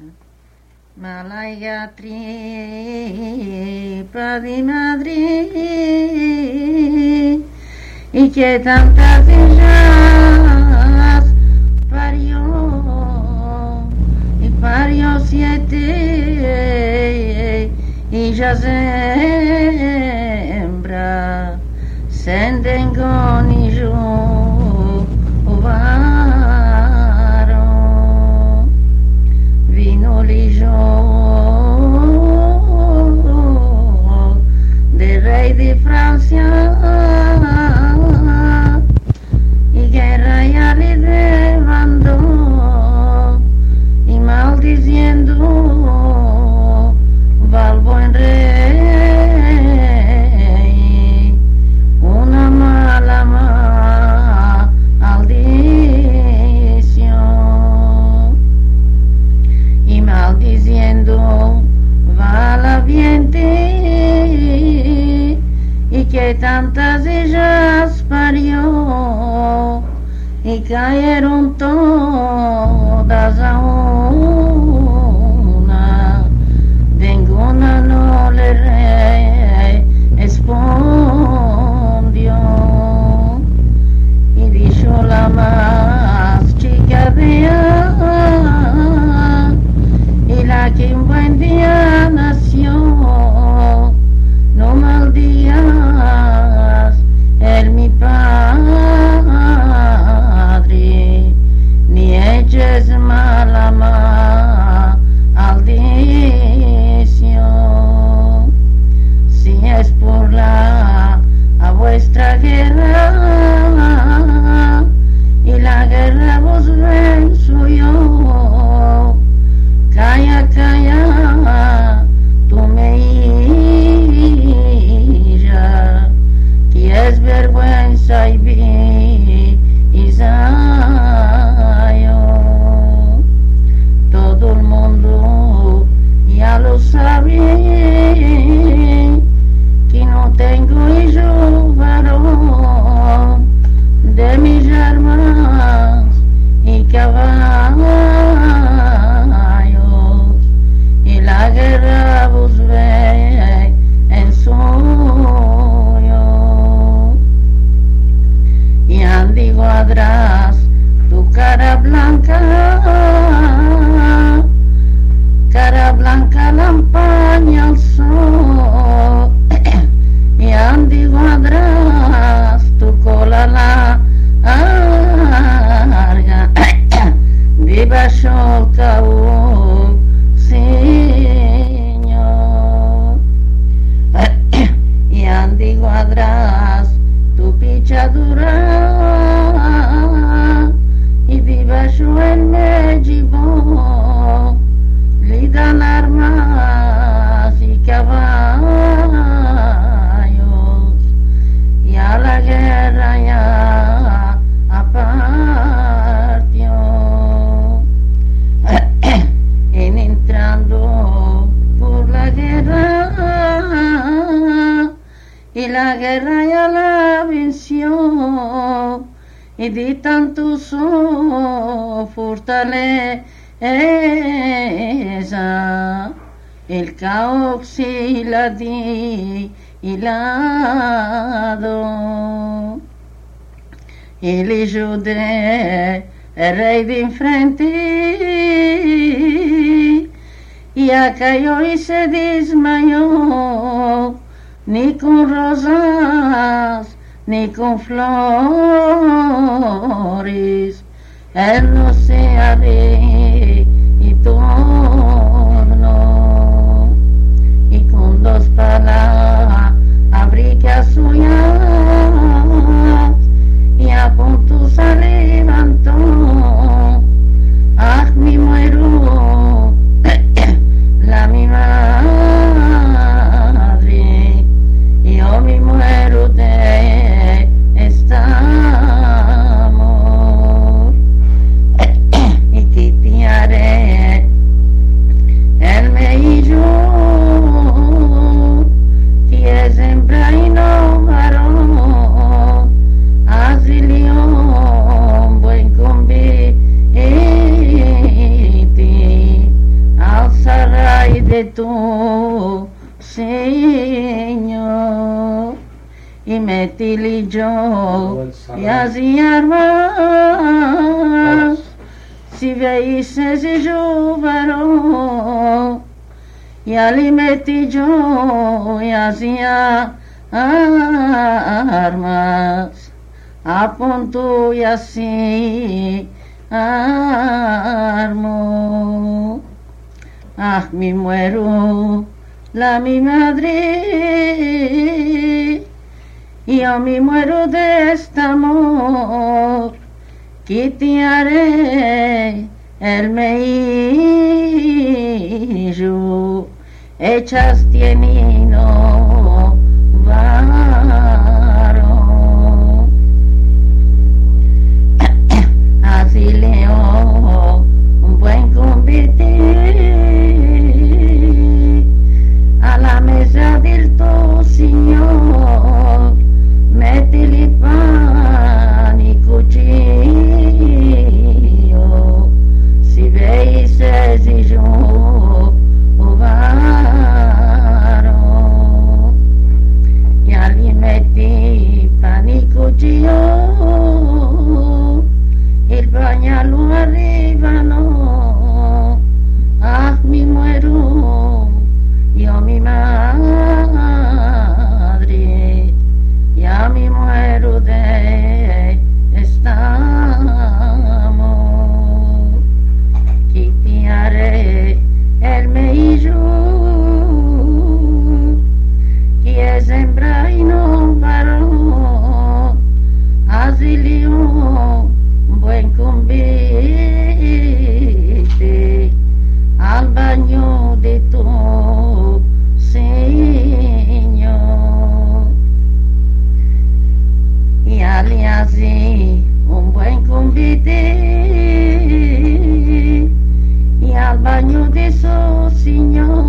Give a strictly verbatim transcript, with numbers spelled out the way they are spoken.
Malaya tripa di Madrid y que tantas ellas parió y parió siete y ya sembra sendengo ni yo ovaro vino lijo del rey de Francia y guerra ya le demandó y maldiciendo va al buen rey una mala maldición y maldiciendo va la viente y que tantas ellas parió y cayeron todas a una, ninguna no le respondió y dijo la más chica de ella y la que un buen día nació, no maldigas el mi padre, ni eches mala maldición. Si es por la a vuestra guerra y la guerra vos venzo yo, calla, calla, tú me irás, que es vergüenza y bisayo. Todo el mundo ya lo sabe, que no tengo hijo varón de mis armas y caballos, y la guerra vos ve en sueño y andigo atrás tu cara blanca, cara blanca la empaña al sol y andigo atrás tu cola la larga debajo el cabo señor y andigo atrás tu pichadura y debajo el medio le dan armas y caballos y a la guerra ya apartió en entrando por la guerra y la guerra ya la venció y de tanto su fortaleza el caos y la di y lado y le ayudé el rey de enfrente y ya cayó y se desmayó, ni con rosas ni con flores él no se haré y torno y con dos palabras abriga suyas y a punto se levantó. Ah, mi muero la mi madre y yo mi muero de esta amor y que te haré de tu Señor. Y metí yo y así armas, si veíses y yo varón, y ali metí yo y así armas, a punto y así armo. Ah, mi muero la mi madre, y yo me muero de este amor, que te haré el meillo, hechas tienino varón. Así leo un buen convite a la mesa del tu Señor, métele pan y cuchillo, si veíses y yo varón, y allí metí pan y cuchillo, el pañalo arriba no, ah, mi muero, yo mi madre, ya me muero de este amor, que te haré el meillo, que es hembra y no varón, así un buen convite al baño de tu Señor. Y ali así un buen convite y al baño de su Señor.